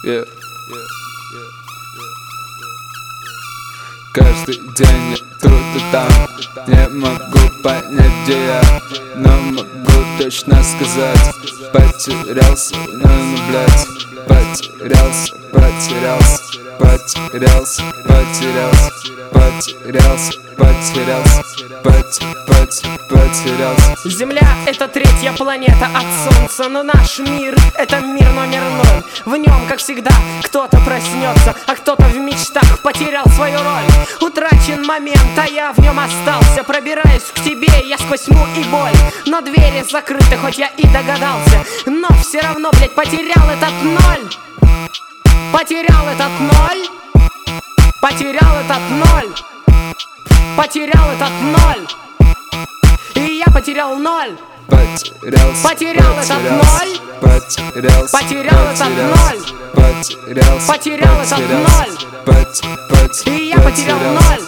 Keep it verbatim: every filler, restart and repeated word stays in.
yeah. Каждый день я тут и там. Не могу понять, где я, но могу точно сказать: потерялся, ну, ну, блядь. Потерялся, потерялся, потерялся, потерялся, потерялся, потерялся, потерялся, потерялся. Земля — это третья планета от Солнца, но наш мир — это мир номер ноль. В нем, как всегда, кто-то проснется, а кто-то в мечтах потерял свою роль. Утрачен момент, а я в нем остался. Пробираюсь к тебе, я сквозь тьму и боль. Но двери закрыты, хоть я и догадался. Но все равно, блядь, потерял этот ноль. Потерял этот ноль. Потерял этот ноль. Потерял этот ноль. И я потерял ноль. Потерялся, потерял этот ноль. Потерялся, потерял этот ноль. Потерялся, потерял этот ноль. И я потерял ноль.